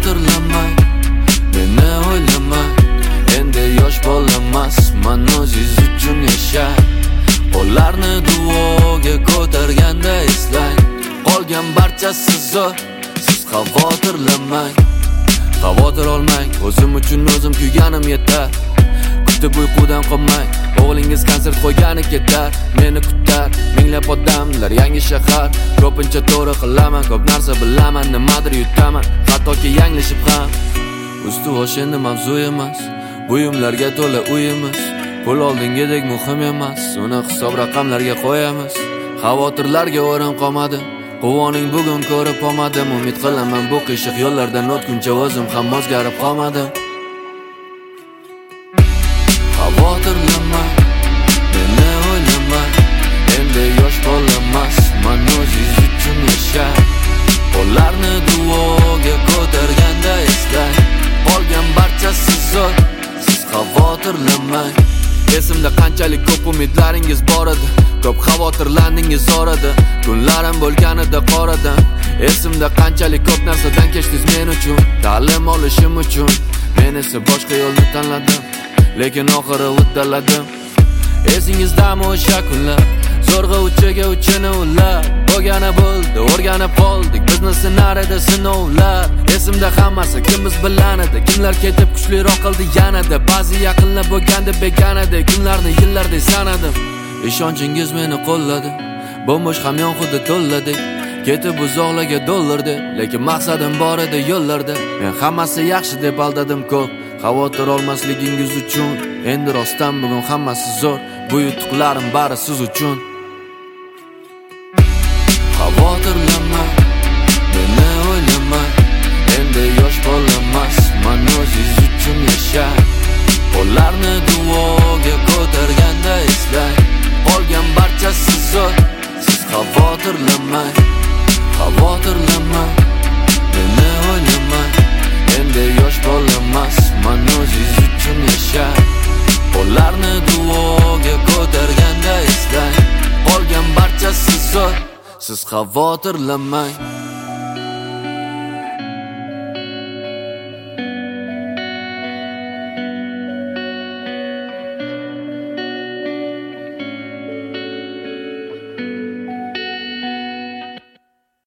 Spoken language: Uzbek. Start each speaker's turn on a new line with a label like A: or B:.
A: Xavotirlanmang, meni o'ylamang. Endi yosh bolamasman, o'zingiz uchun yashang. Qo'llarni duoga ko'targanda eslang. Qolgan barchasi zo'r, siz xavotirlanmang. Xavotir olmang, o'zim uchun o'zim kuyganim yetar. Kutib uyqudan qolmang, o'g'lingiz konsert qo'ygani ketar. Meni kutar minglab odamlar, yangi shahar. Ko'pincha to'g'ri qilaman, ko'p narsa bilaman, nimadir yutaman, hattoki yanglishib ham. Usti-bosh endi mavzu emas, buyumlarga to'la uyimiz. Pul oldingidek muhim emas, uni hisob raqamlarga qo'yamiz. Xavotirlarga o'rin qolmadi, quvoning bugun ko'rib olmadim. Umid qilaman bu qiyshiq yo'llardan o'tguncha o'zim ham o'zgarib qolmadim. Xavotirlanmang, meni o'ylamang. Endi yosh bolamasman, o'zingiz uchun yashang. Qo'llarni duoga ko'targanda eslang. Qolgan barchasi zo'r, siz xavotirlanmang. Esimda qanchalik ko'p umidlaringiz bor edi, ko'p xavotirlandingiz orada. Kunlarim bo'lganida qoradan. Esimda qanchalik ko'p narsadan kechdingiz men uchun, ta'lim olishim uchun. Men esa boshqa yo'lni tanladim, lekin oxiri uddaladim. Esingizdami o'sha kunlar, zo'rg'a uchiga uchini ular. Bo'lgani bo'ldi, o'rganib qoldik, bizni sinar edi sinovlar. Esimda hammasi, kim biz bilan edi, kimlar ketib kuchliroq qildi yanada. Ba'zi yaqinlar bo'lganda beganaday, kunlarni yillarday sanadim. Ishonchingiz meni qo'lladi, bo'sh hamyon xuddi to'lladik. Ketib uzoqlarga dollardi, lekin maqsadim bor edi yo'llarda. Men hammasi yaxshi deb aldadim ko'p, xavotir olmasligingiz uchun. Endi rostdan bugun hammasi zo'r, bu yutuqlarim bari siz uchun. Xavotirlanmang, meni o'ylamang. Endi yosh bolamasman, o'zingiz uchun yashang. Qo'llarni duoga ko'targanda eslang. Qolgan barchasi zo'r, siz xavotirlanmang. Xavotirlanmang, meni o'ylamang. Endi yosh bolamasman, o'zingiz uchun yashang. Qo'llarni duoga ko'targanda eslang. Qolgan barchasi zo'r, siz xavotirlanmang.